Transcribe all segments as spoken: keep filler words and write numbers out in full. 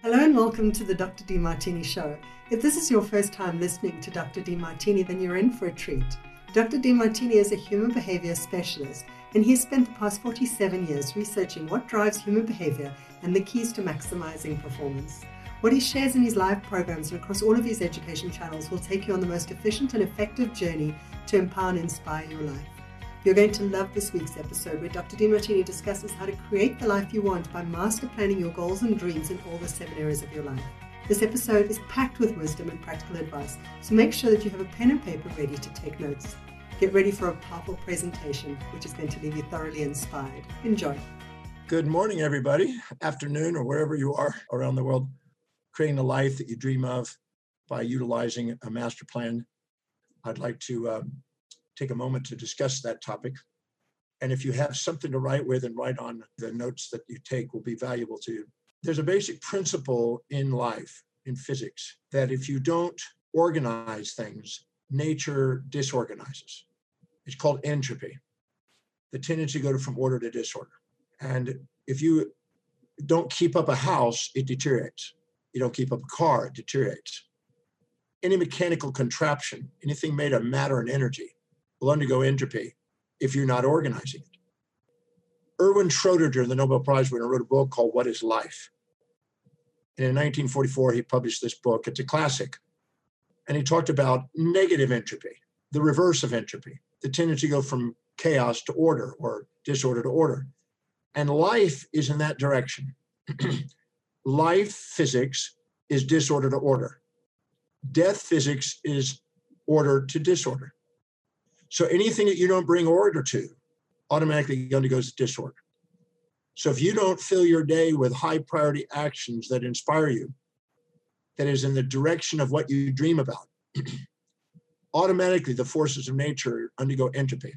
Hello and welcome to the Doctor Demartini Show. If this is your first time listening to Doctor Demartini, then you're in for a treat. Doctor Demartini is a human behavior specialist, and he has spent the past forty-seven years researching what drives human behavior and the keys to maximizing performance. What he shares in his live programs and across all of his education channels will take you on the most efficient and effective journey to empower and inspire your life. You're going to love this week's episode where Doctor Demartini discusses how to create the life you want by master planning your goals and dreams in all the seven areas of your life. This episode is packed with wisdom and practical advice, so make sure that you have a pen and paper ready to take notes. Get ready for a powerful presentation, which is going to leave you thoroughly inspired. Enjoy. Good morning, everybody. Afternoon, or wherever you are around the world, creating the life that you dream of by utilizing a master plan. I'd like to um, take a moment to discuss that topic. And if you have something to write with and write on, the notes that you take will be valuable to you. There's a basic principle in life, in physics, that if you don't organize things, nature disorganizes. It's called entropy, the tendency to go from order to disorder. And if you don't keep up a house, it deteriorates. You don't keep up a car, it deteriorates. Any mechanical contraption, anything made of matter and energy, will undergo entropy if you're not organizing it. Erwin Schrödinger, the Nobel Prize winner, wrote a book called What is Life? And in nineteen forty-four, he published this book. It's a classic. And he talked about negative entropy, the reverse of entropy, the tendency to go from chaos to order or disorder to order. And life is in that direction. Life physics is disorder to order. Death physics is order to disorder. So anything that you don't bring order to automatically undergoes disorder. So if you don't fill your day with high priority actions that inspire you, that is in the direction of what you dream about, automatically the forces of nature undergo entropy.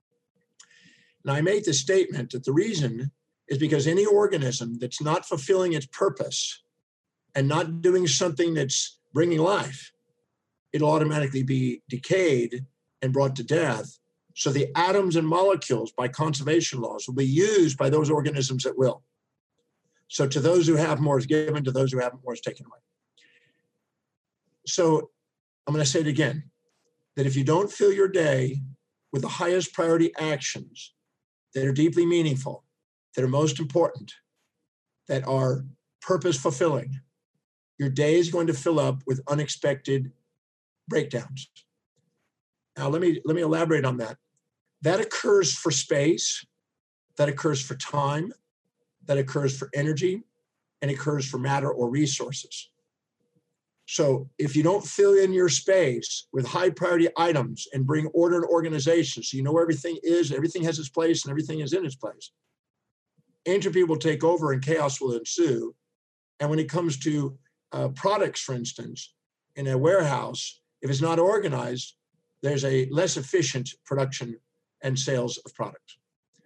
Now I made the statement that the reason is because any organism that's not fulfilling its purpose and not doing something that's bringing life, it'll automatically be decayed and brought to death. So the atoms and molecules, by conservation laws, will be used by those organisms that will. So to those who have more is given, to those who haven't more is taken away. So I'm going to say it again, that if you don't fill your day with the highest priority actions that are deeply meaningful, that are most important, that are purpose fulfilling, your day is going to fill up with unexpected breakdowns. Now, let me, let me elaborate on that. That occurs for space, that occurs for time, that occurs for energy, and occurs for matter or resources. So if you don't fill in your space with high priority items and bring order and organization, so you know where everything is, everything has its place, and everything is in its place, entropy will take over and chaos will ensue. And when it comes to uh, products, for instance, in a warehouse, if it's not organized, there's a less efficient production and sales of products.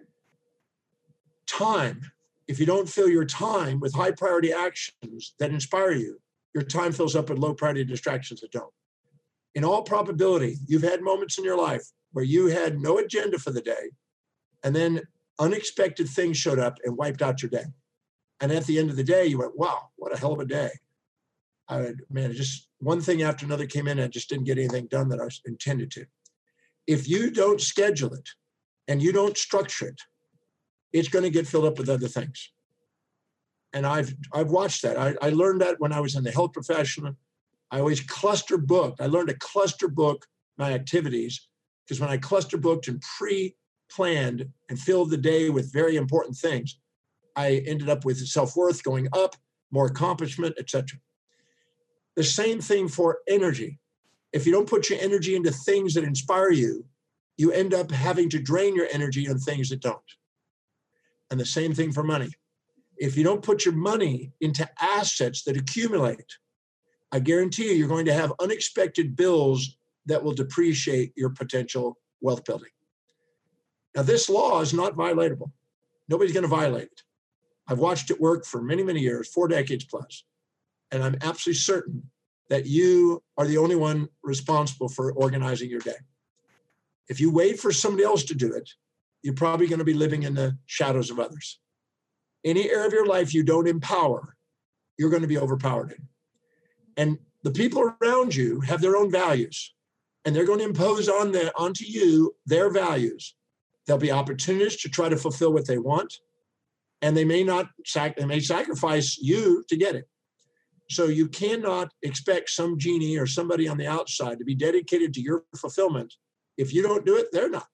Time, if you don't fill your time with high priority actions that inspire you, your time fills up with low priority distractions that don't. In all probability, you've had moments in your life where you had no agenda for the day, and then unexpected things showed up and wiped out your day. And at the end of the day, you went, wow, what a hell of a day. I, man, just one thing after another came in and I just didn't get anything done that I was intended to. If you don't schedule it and you don't structure it, it's going to get filled up with other things. And I've I've watched that. I, I learned that when I was in the health profession. I always cluster booked. I learned to cluster book my activities because when I cluster booked and pre-planned and filled the day with very important things, I ended up with self-worth going up, more accomplishment, et cetera. The same thing for energy. If you don't put your energy into things that inspire you, you end up having to drain your energy on things that don't. And the same thing for money. If you don't put your money into assets that accumulate, I guarantee you, you're going to have unexpected bills that will depreciate your potential wealth building. Now, this law is not violatable. Nobody's going to violate it. I've watched it work for many, many years, four decades plus. And I'm absolutely certain that you are the only one responsible for organizing your day. If you wait for somebody else to do it, you're probably going to be living in the shadows of others. Any area of your life you don't empower, you're going to be overpowered in. And the people around you have their own values, and they're going to impose on the, onto you their values. They'll be opportunists to try to fulfill what they want, and they may not sac- they may sacrifice you to get it. So you cannot expect some genie or somebody on the outside to be dedicated to your fulfillment. If you don't do it, they're not.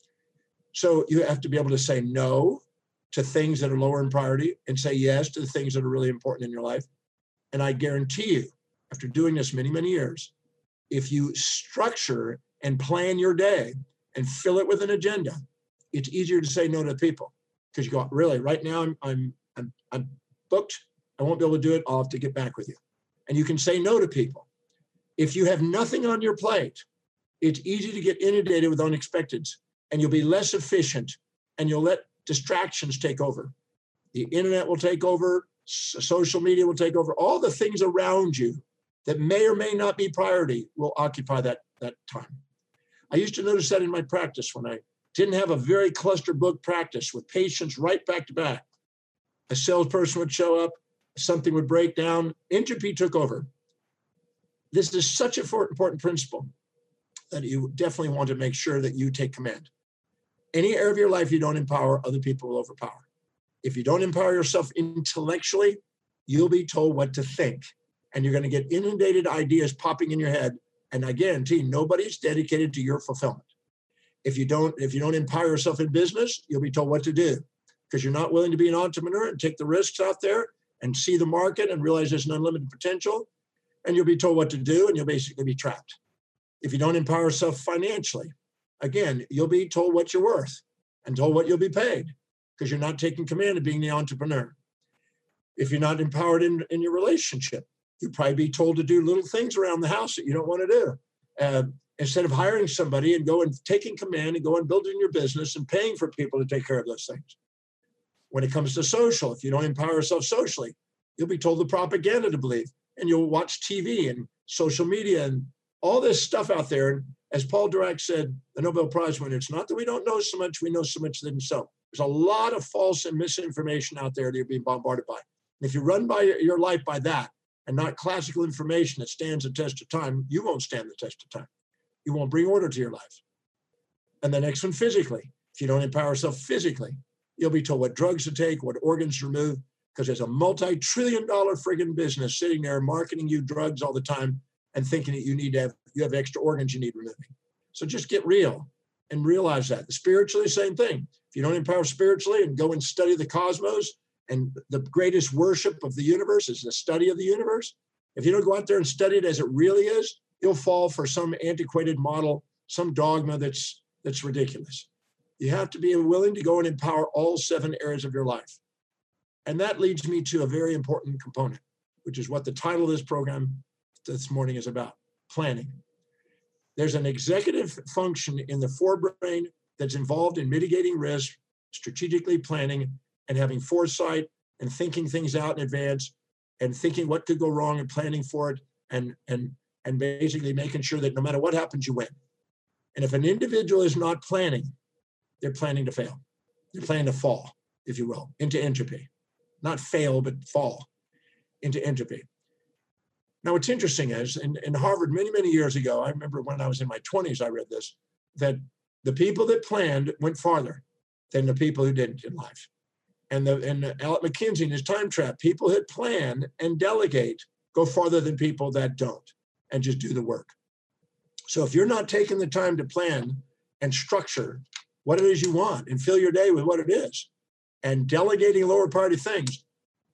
So you have to be able to say no to things that are lower in priority and say yes to the things that are really important in your life. And I guarantee you, after doing this many, many years, if you structure and plan your day and fill it with an agenda, it's easier to say no to people, because you go, really, right now I'm, I'm, I'm, I'm booked. I won't be able to do it. I'll have to get back with you. And you can say no to people. If you have nothing on your plate, it's easy to get inundated with unexpecteds, and you'll be less efficient, and you'll let distractions take over. The internet will take over, social media will take over, all the things around you that may or may not be priority will occupy that, that time. I used to notice that in my practice when I didn't have a very cluster book practice with patients right back to back. A salesperson would show up, something would break down, entropy took over. This is such an important principle that you definitely want to make sure that you take command. Any area of your life you don't empower, other people will overpower. If you don't empower yourself intellectually, you'll be told what to think. And you're going to get inundated ideas popping in your head. And I guarantee nobody's dedicated to your fulfillment. If you don't, if you don't empower yourself in business, you'll be told what to do, because you're not willing to be an entrepreneur and take the risks out there and see the market and realize there's an unlimited potential. And you'll be told what to do, and you'll basically be trapped. If you don't empower yourself financially, again, you'll be told what you're worth and told what you'll be paid, because you're not taking command of being the entrepreneur. If you're not empowered in, in your relationship, you'll probably be told to do little things around the house that you don't want to do. Uh, instead of hiring somebody and go and taking command and go and building your business and paying for people to take care of those things. When it comes to social, if you don't empower yourself socially, you'll be told the propaganda to believe, and you'll watch T V and social media and all this stuff out there. And as Paul Dirac said, the Nobel Prize winner, it's not that we don't know so much, we know so much that so. There's a lot of false and misinformation out there that you're being bombarded by. And if you run by your life by that and not classical information that stands the test of time, you won't stand the test of time. You won't bring order to your life. And the next one, physically. If you don't empower yourself physically, you'll be told what drugs to take, what organs to remove, because there's a multi-trillion dollar friggin' business sitting there marketing you drugs all the time and thinking that you need to have, you have extra organs you need removing. So just get real and realize that. Spiritually, same thing. If you don't empower spiritually and go and study the cosmos, and the greatest worship of the universe is the study of the universe, if you don't go out there and study it as it really is, you'll fall for some antiquated model, some dogma that's that's ridiculous. You have to be willing to go and empower all seven areas of your life. And that leads me to a very important component, which is what the title of this program this morning is about: planning. There's an executive function in the forebrain that's involved in mitigating risk, strategically planning, and having foresight and thinking things out in advance and thinking what could go wrong and planning for it, and, and, and basically making sure that no matter what happens, you win. And if an individual is not planning, they're planning to fail. They're planning to fall, if you will, into entropy. Not fail, but fall into entropy. Now, what's interesting is, in, in Harvard many, many years ago, I remember when I was in my twenties, I read this, that the people that planned went farther than the people who didn't in life. And the and Alec McKinsey in his Time Trap, people that plan and delegate go farther than people that don't and just do the work. So if you're not taking the time to plan and structure what it is you want and fill your day with what it is, and delegating lower priority things,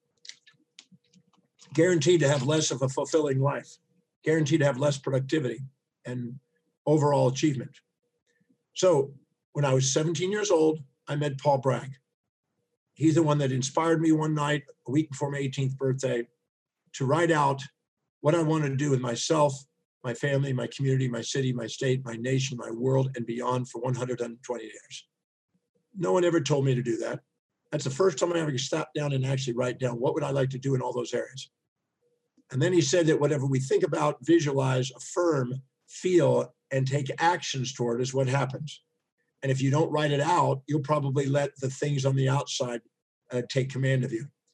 guaranteed to have less of a fulfilling life, guaranteed to have less productivity and overall achievement. So when I was seventeen years old, I met Paul Bragg. He's the one that inspired me one night, a week before my eighteenth birthday, to write out what I wanted to do with myself, my family, my community, my city, my state, my nation, my world, and beyond for one hundred twenty years. No one ever told me to do that. That's the first time I ever stopped down and actually write down what would I like to do in all those areas. And then he said that whatever we think about, visualize, affirm, feel, and take actions toward is what happens. And if you don't write it out, you'll probably let the things on the outside uh, take command of you.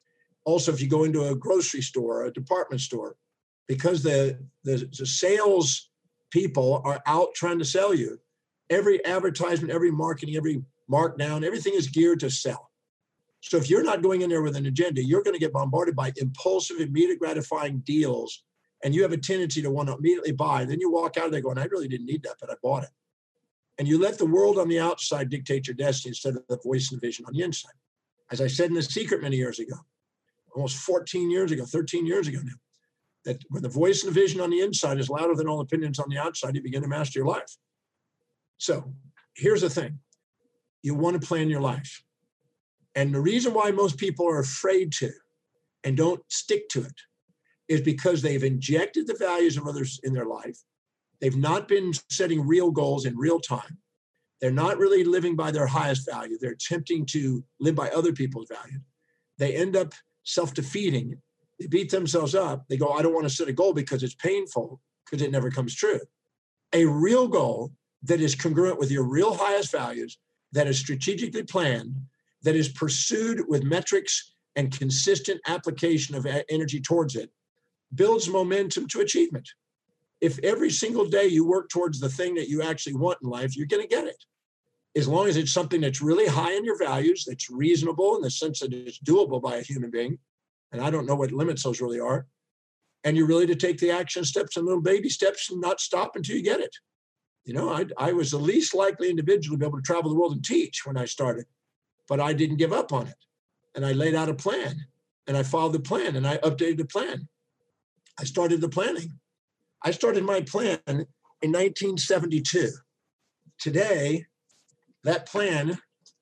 Also, if you go into a grocery store, a department store, because the, the, the sales people are out trying to sell you, every advertisement, every marketing, every markdown, everything is geared to sell. So if you're not going in there with an agenda, you're going to get bombarded by impulsive, immediate gratifying deals, and you have a tendency to want to immediately buy. Then you walk out of there going, I really didn't need that, but I bought it. And you let the world on the outside dictate your destiny instead of the voice and vision on the inside. As I said in The Secret many years ago, almost fourteen years ago, thirteen years ago now, that when the voice and the vision on the inside is louder than all opinions on the outside, you begin to master your life. So here's the thing. You want to plan your life. And the reason why most people are afraid to and don't stick to it is because they've injected the values of others in their life. They've not been setting real goals in real time. They're not really living by their highest value. They're attempting to live by other people's value. They end up self-defeating. They beat themselves up. They go, I don't want to set a goal because it's painful, because it never comes true. A real goal that is congruent with your real highest values, that is strategically planned, that is pursued with metrics and consistent application of energy towards it, builds momentum to achievement. If every single day you work towards the thing that you actually want in life, you're going to get it. As long as it's something that's really high in your values, that's reasonable in the sense that it's doable by a human being, and I don't know what limits those really are, and you're really to take the action steps and little baby steps and not stop until you get it. You know, I, I was the least likely individual to be able to travel the world and teach when I started, but I didn't give up on it. And I laid out a plan, and I followed the plan, and I updated the plan. I started the planning. I started my plan in nineteen seventy-two. Today, that plan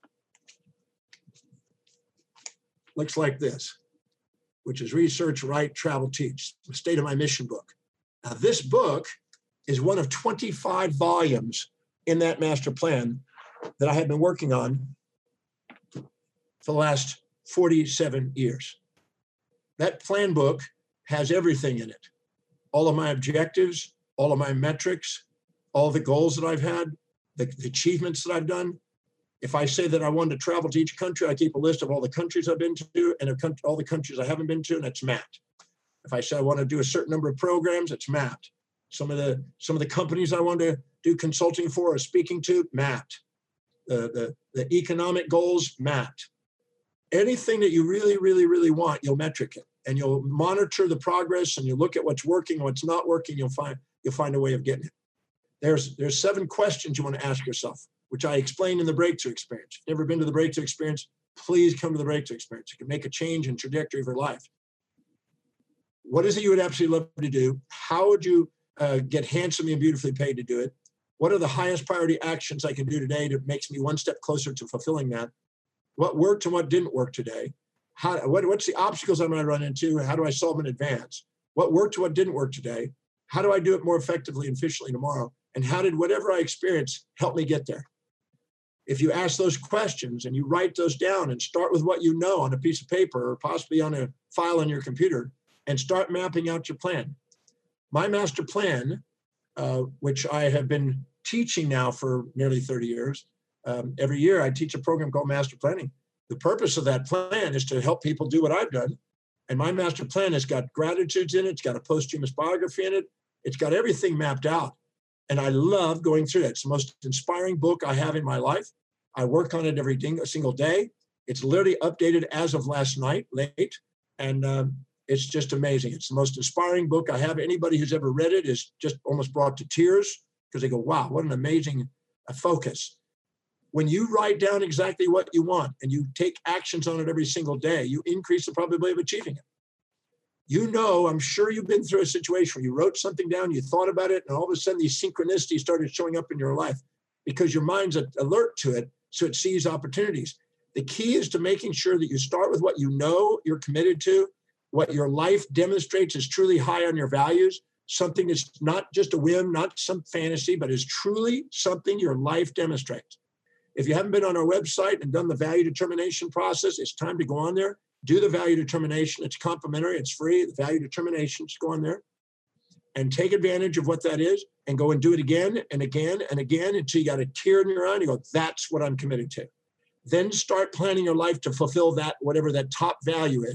looks like this, which is Research, Write, Travel, Teach, the State of My Mission book. Now, this book is one of twenty-five volumes in that master plan that I have been working on for the last forty-seven years. That plan book has everything in it. All of my objectives, all of my metrics, all the goals that I've had, the, the achievements that I've done. If I say that I wanted to travel to each country, I keep a list of all the countries I've been to and all the countries I haven't been to, and it's mapped. If I say I want to do a certain number of programs, it's mapped. Some of the some of the companies I want to do consulting for or speaking to, mapped. The, the, the economic goals, mapped. Anything that you really, really, really want, you'll metric it, and you'll monitor the progress, and you look at what's working, what's not working. You'll find you'll find a way of getting it. There's there's seven questions you want to ask yourself, which I explained in the Breakthrough Experience. If you've never been to the Breakthrough Experience, please come to the Breakthrough Experience. You can make a change in trajectory of your life. What is it you would absolutely love to do? How would you uh, get handsomely and beautifully paid to do it? What are the highest priority actions I can do today that makes me one step closer to fulfilling that? What worked and what didn't work today? How, what, what's the obstacles I'm going to run into? How do I solve in advance? What worked and what didn't work today? How do I do it more effectively and efficiently tomorrow? And how did whatever I experienced help me get there? If you ask those questions and you write those down and start with what you know on a piece of paper or possibly on a file on your computer and start mapping out your plan. My master plan, uh, which I have been teaching now for nearly thirty years, um, every year I teach a program called Master Planning. The purpose of that plan is to help people do what I've done. And my master plan has got gratitudes in it. It's got a posthumous biography in it. It's got everything mapped out. And I love going through it. It's the most inspiring book I have in my life. I work on it every single day. It's literally updated as of last night, late. And um, it's just amazing. It's the most inspiring book I have. Anybody who's ever read it is just almost brought to tears because they go, wow, what an amazing uh, focus. When you write down exactly what you want and you take actions on it every single day, you increase the probability of achieving it. You know, I'm sure you've been through a situation where you wrote something down, you thought about it, and all of a sudden these synchronicities started showing up in your life because your mind's alert to it, so it sees opportunities. The key is to making sure that you start with what you know you're committed to, what your life demonstrates is truly high on your values, something that's not just a whim, not some fantasy, but is truly something your life demonstrates. If you haven't been on our website and done the value determination process, it's time to go on there. Do the value determination. It's complimentary. It's free. The value determination, just go on there and take advantage of what that is and go and do it again and again and again until you got a tear in your eye and you go, that's what I'm committed to. Then start planning your life to fulfill that, whatever that top value is.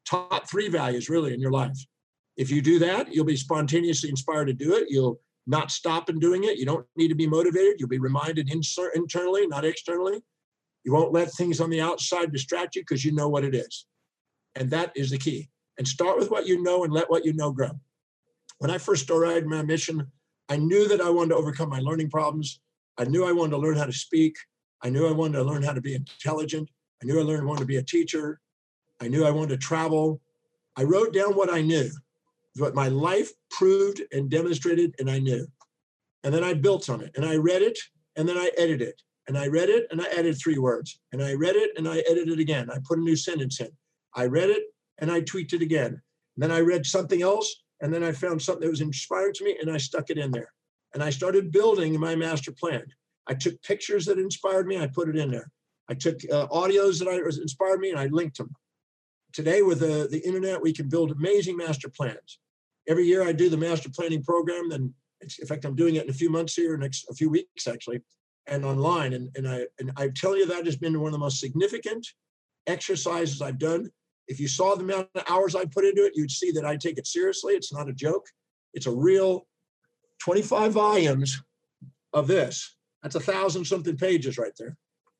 top three values really in your life. If you do that, you'll be spontaneously inspired to do it. You'll not stop in doing it. You don't need to be motivated. You'll be reminded insert internally, not externally. You won't let things on the outside distract you because you know what it is. And that is the key. And start with what you know and let what you know grow. When I first started my mission, I knew that I wanted to overcome my learning problems. I knew I wanted to learn how to speak. I knew I wanted to learn how to be intelligent. I knew I learned, wanted to be a teacher. I knew I wanted to travel. I wrote down what I knew, what my life proved and demonstrated, and I knew. And then I built on it, and I read it, and then I edited it. And I read it, and I added three words. And I read it, and I edited it again. I put a new sentence in. I read it, and I tweaked it again. And then I read something else, and then I found something that was inspiring to me, and I stuck it in there. And I started building my master plan. I took pictures that inspired me, I put it in there. I took uh, audios that I, inspired me, and I linked them. Today, with the, the internet, we can build amazing master plans. Every year I do the master planning program, and it's, in fact, I'm doing it in a few months here, next a few weeks actually, and online. And, and, I, and I tell you, that has been one of the most significant exercises I've done. If you saw the amount of hours I put into it, you'd see that I take it seriously. It's not a joke. It's a real twenty-five volumes of this. That's a thousand something pages right there.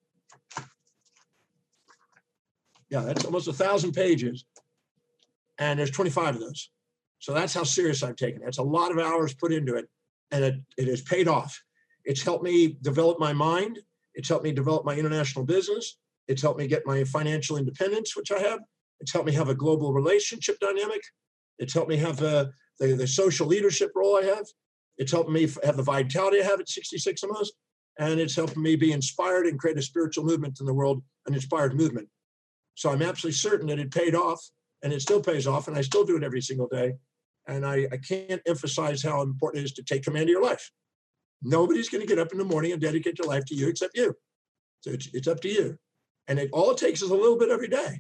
Yeah, that's almost a thousand pages. And there's twenty-five of those. So that's how serious I've taken it. It's a lot of hours put into it, and it, it has paid off. It's helped me develop my mind. It's helped me develop my international business. It's helped me get my financial independence, which I have. It's helped me have a global relationship dynamic. It's helped me have uh, the, the social leadership role I have. It's helped me have the vitality I have at sixty-six almost. And it's helping me be inspired and create a spiritual movement in the world, an inspired movement. So I'm absolutely certain that it paid off, and it still pays off, and I still do it every single day. And I, I can't emphasize how important it is to take command of your life. Nobody's going to get up in the morning and dedicate their life to you except you. So it's, it's up to you. And it, all it takes is a little bit every day.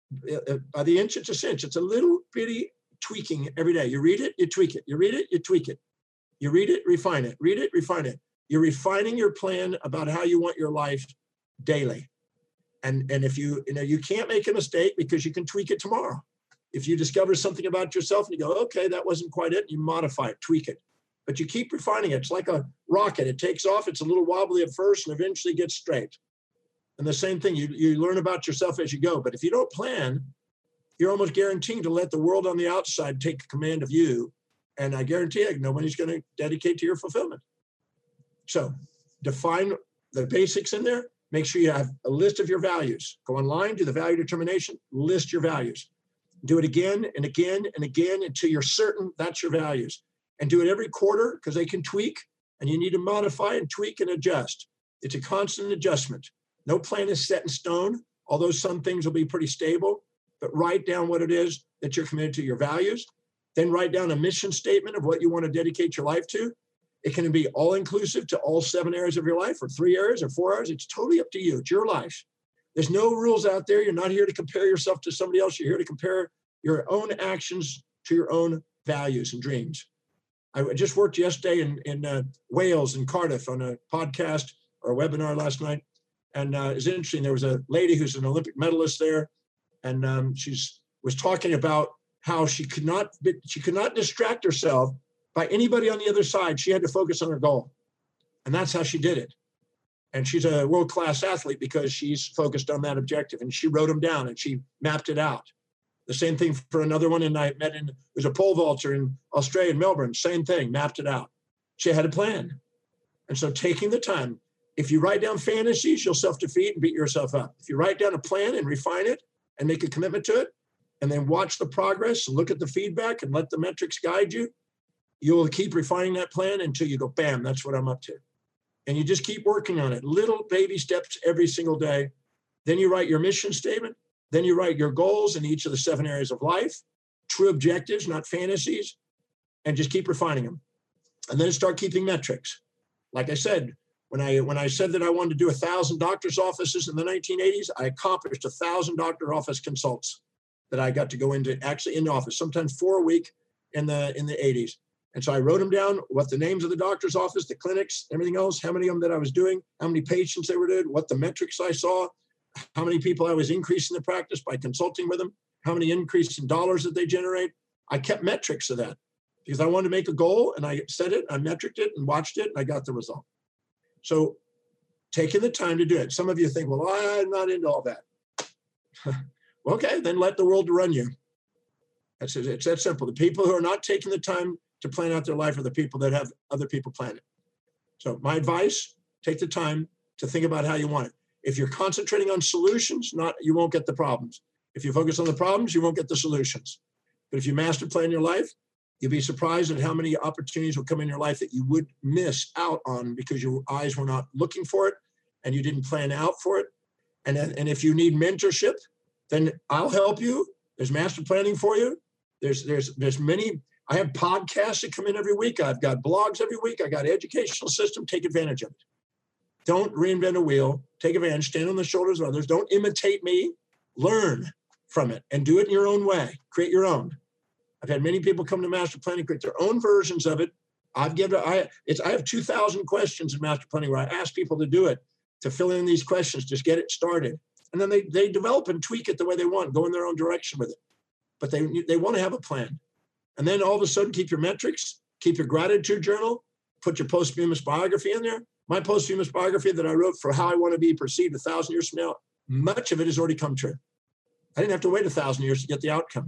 By the inch, it's a cinch. It's a little bitty tweaking every day. You read it, you tweak it. You read it, you tweak it. You read it, refine it. Read it, refine it. You're refining your plan about how you want your life daily. And, and if you, you know, you can't make a mistake because you can tweak it tomorrow. If you discover something about yourself and you go, okay, that wasn't quite it, you modify it, tweak it. But you keep refining it. It's like a rocket. It takes off. It's a little wobbly at first and eventually gets straight. And the same thing, you, you learn about yourself as you go. But if you don't plan, you're almost guaranteed to let the world on the outside take command of you. And I guarantee you, nobody's going to dedicate to your fulfillment. So define the basics in there. Make sure you have a list of your values. Go online, do the value determination, list your values. Do it again and again and again until you're certain that's your values. And do it every quarter because they can tweak, and you need to modify and tweak and adjust. It's a constant adjustment. No plan is set in stone, although some things will be pretty stable. But write down what it is that you're committed to, your values. Then write down a mission statement of what you want to dedicate your life to. It can be all-inclusive to all seven areas of your life, or three areas, or four areas. It's totally up to you. It's your life. There's no rules out there. You're not here to compare yourself to somebody else. You're here to compare your own actions to your own values and dreams. I just worked yesterday in, in uh, Wales and Cardiff on a podcast or a webinar last night. And uh, it's interesting. There was a lady who's an Olympic medalist there. And um, she's was talking about how she could not she could not distract herself by anybody on the other side. She had to focus on her goal. And that's how she did it. And she's a world-class athlete because she's focused on that objective. And she wrote them down and she mapped it out. The same thing for another one. And I met in, there's a pole vaulter in Australia, in Melbourne, same thing, mapped it out. She had a plan. And so taking the time, if you write down fantasies, you'll self-defeat and beat yourself up. If you write down a plan and refine it and make a commitment to it, and then watch the progress and look at the feedback and let the metrics guide you, you'll keep refining that plan until you go, bam, that's what I'm up to. And you just keep working on it, little baby steps every single day. Then you write your mission statement. Then you write your goals in each of the seven areas of life, true objectives, not fantasies, and just keep refining them. And then start keeping metrics. Like I said, when I when I said that I wanted to do a thousand doctor's offices in the nineteen eighties, I accomplished a thousand doctor office consults that I got to go into actually in the office, sometimes four a week in the in the eighties. And so I wrote them down, what the names of the doctor's office, the clinics, everything else, how many of them that I was doing, how many patients they were doing, what the metrics I saw. how many people I was increasing the practice by consulting with them, how many increase in dollars that they generate. I kept metrics of that because I wanted to make a goal, and I set it, I metriced it and watched it, and I got the result. So taking the time to do it. Some of you think, well, I'm not into all that. Okay, then let the world run you. That's it. It's that simple. The people who are not taking the time to plan out their life are the people that have other people plan it. So my advice, take the time to think about how you want it. If you're concentrating on solutions, not you won't get the problems. If you focus on the problems, you won't get the solutions. But if you master plan your life, you'll be surprised at how many opportunities will come in your life that you would miss out on because your eyes were not looking for it and you didn't plan out for it. And, and if you need mentorship, then I'll help you. There's master planning for you. There's, there's, there's many, I have podcasts that come in every week. I've got blogs every week. I got an educational system. Take advantage of it. Don't reinvent a wheel. Take advantage. Stand on the shoulders of others. Don't imitate me. Learn from it and do it in your own way. Create your own. I've had many people come to master planning, create their own versions of it. I've given, I, it's, I have two thousand questions in master planning where I ask people to do it, to fill in these questions, just get it started. And then they, they develop and tweak it the way they want, go in their own direction with it. But they, they want to have a plan. And then all of a sudden, keep your metrics, keep your gratitude journal, put your posthumous biography in there. My posthumous biography that I wrote for how I want to be perceived a thousand years from now, much of it has already come true. I didn't have to wait a thousand years to get the outcome.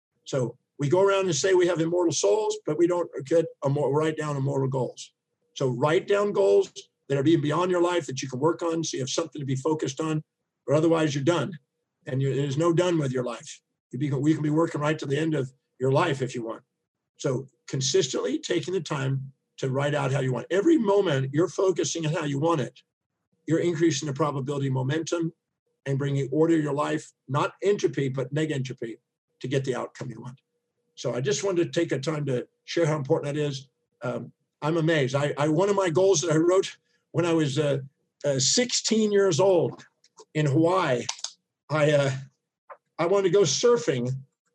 So we go around and say we have immortal souls, but we don't get immortal, write down immortal goals. So write down goals that are being beyond your life that you can work on so you have something to be focused on, or otherwise you're done. And you're, there's no done with your life. You be, we can be working right to the end of your life if you want. So consistently taking the time to write out how you want. Every moment you're focusing on how you want it, you're increasing the probability momentum and bringing order to your life, not entropy, but negentropy to get the outcome you want. So I just wanted to take a time to share how important that is. Um, I'm amazed. I, I one of my goals that I wrote when I was uh, uh, sixteen years old in Hawaii, I uh, I wanted to go surfing.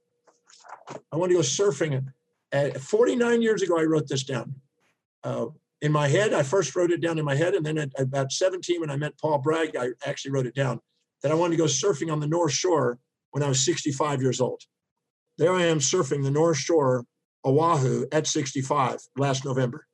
I wanted to go surfing. At forty-nine years ago, I wrote this down. Uh, in my head, I first wrote it down in my head, and then at about seventeen, when I met Paul Bragg, I actually wrote it down, that I wanted to go surfing on the North Shore when I was sixty-five years old. There I am surfing the North Shore, Oahu, at sixty-five last November.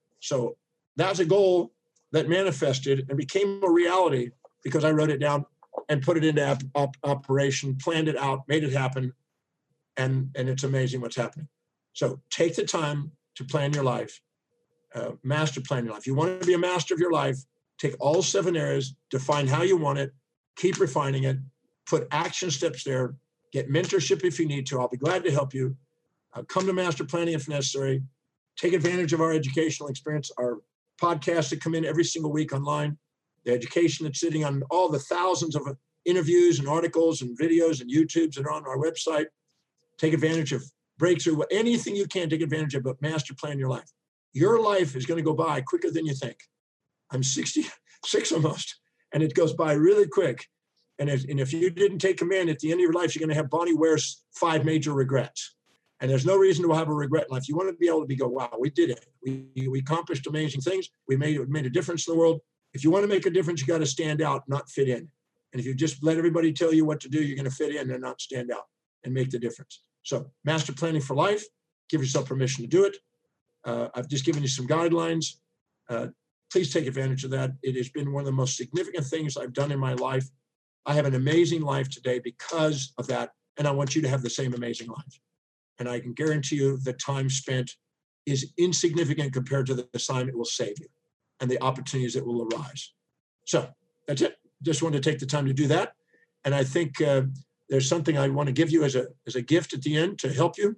So that's a goal that manifested and became a reality because I wrote it down and put it into op- op- operation, planned it out, made it happen, and, and it's amazing what's happening. So take the time to plan your life, uh, master plan your life. You want to be a master of your life, take all seven areas, define how you want it, keep refining it, put action steps there, get mentorship if you need to. I'll be glad to help you. Uh, come to master planning if necessary. Take advantage of our educational experience, our podcasts that come in every single week online, the education that's sitting on all the thousands of interviews and articles and videos and YouTubes that are on our website. Take advantage of breakthrough, anything you can take advantage of, but master plan your life. Your life is going to go by quicker than you think. I'm sixty-six almost, and it goes by really quick. And if, and if you didn't take command at the end of your life, you're going to have Bonnie Ware's five major regrets. And there's no reason to have a regret in life. You want to be able to be go, wow, we did it. We, we accomplished amazing things. We made, we made a difference in the world. If you want to make a difference, you got to stand out, not fit in. And if you just let everybody tell you what to do, you're going to fit in and not stand out and make the difference. So master planning for life, give yourself permission to do it. Uh, I've just given you some guidelines. Uh, please take advantage of that. It has been one of the most significant things I've done in my life. I have an amazing life today because of that. And I want you to have the same amazing life. And I can guarantee you the time spent is insignificant compared to the time it will save you and the opportunities that will arise. So that's it. Just wanted to take the time to do that. And I think uh, there's something I want to give you as a as a gift at the end to help you.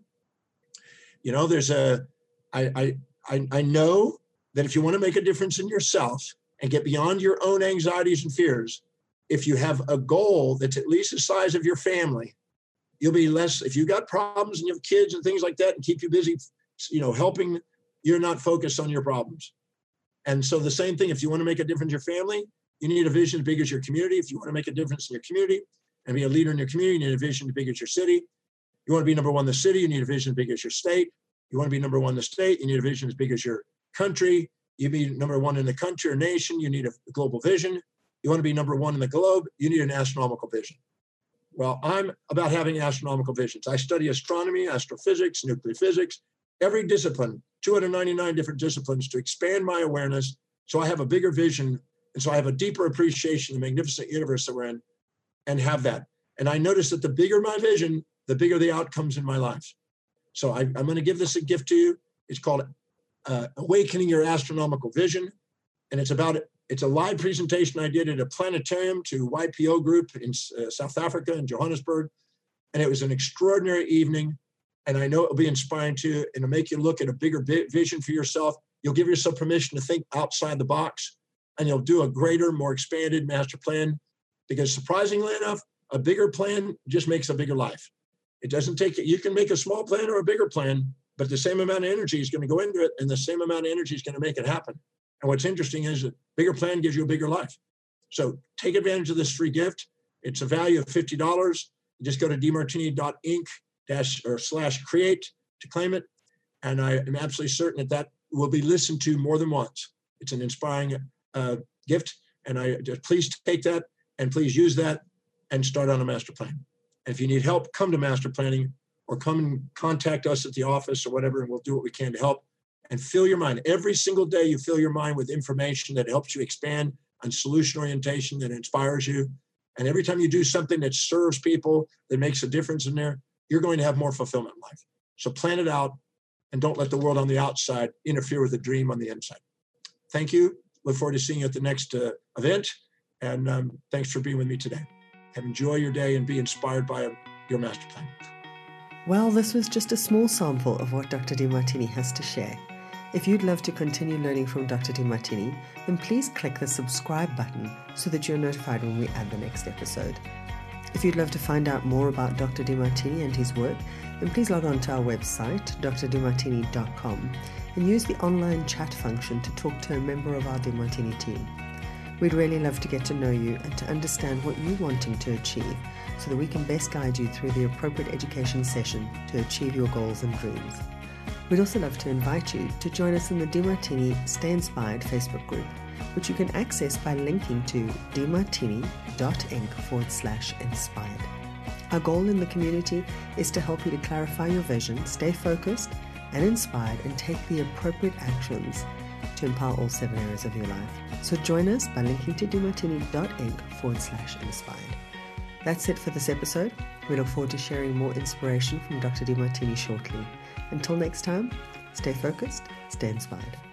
You know, there's a, I, I, I know that if you want to make a difference in yourself and get beyond your own anxieties and fears, if you have a goal that's at least the size of your family, you'll be less, if you've got problems and you have kids and things like that and keep you busy, you know, helping, you're not focused on your problems. And so the same thing, if you want to make a difference in your family, you need a vision as big as your community. If you want to make a difference in your community and be a leader in your community, you need a vision as big as your city. You want to be number one in the city, you need a vision as big as your state. You want to be number one in the state, you need a vision as big as your country. You be number one in the country or nation, you need a global vision. you want to be number one in the globe, you need an astronomical vision. Well, I'm about having astronomical visions. I study astronomy, astrophysics, nuclear physics, every discipline, two hundred ninety-nine different disciplines to expand my awareness so I have a bigger vision and so I have a deeper appreciation of the magnificent universe that we're in and have that. And I notice that the bigger my vision, the bigger the outcomes in my life. So I, I'm going to give this a gift to you. It's called uh, Awakening Your Astronomical Vision. And it's about, it's a live presentation I did at a planetarium to Y P O group in uh, South Africa, in Johannesburg. And it was an extraordinary evening. And I know it'll be inspiring to you and it'll make you look at a bigger vision for yourself. You'll give yourself permission to think outside the box and you'll do a greater, more expanded master plan, because surprisingly enough, a bigger plan just makes a bigger life. It doesn't take it. You can make a small plan or a bigger plan, but the same amount of energy is going to go into it and the same amount of energy is going to make it happen. And what's interesting is that bigger plan gives you a bigger life. So take advantage of this free gift. It's a value of fifty dollars. You just go to demartini dot inc dash or slash create to claim it. And I am absolutely certain that that will be listened to more than once. It's an inspiring uh, gift. And I just please take that and please use that and start on a master plan. And if you need help, come to master planning or come and contact us at the office or whatever, and we'll do what we can to help. And fill your mind. Every single day you fill your mind with information that helps you expand on solution orientation, that inspires you. And every time you do something that serves people, that makes a difference in there, you're going to have more fulfillment in life. So plan it out and don't let the world on the outside interfere with the dream on the inside. Thank you. Look forward to seeing you at the next uh, event. And um, thanks for being with me today. And enjoy your day and be inspired by um, your master plan. Well, this was just a small sample of what Doctor Demartini has to share. If you'd love to continue learning from Doctor Demartini, then please click the subscribe button so that you're notified when we add the next episode. If you'd love to find out more about Doctor Demartini and his work, then please log on to our website, d r demartini dot com, and use the online chat function to talk to a member of our Demartini team. We'd really love to get to know you and to understand what you're wanting to achieve so that we can best guide you through the appropriate education session to achieve your goals and dreams. We'd also love to invite you to join us in the Demartini Stay Inspired Facebook group, which you can access by linking to demartini dot inc forward slash inspired. Our goal in the community is to help you to clarify your vision, stay focused and inspired, and take the appropriate actions to empower all seven areas of your life. So join us by linking to demartini dot inc forward slash inspired. That's it for this episode. We look forward to sharing more inspiration from Doctor Demartini shortly. Until next time, stay focused, stay inspired.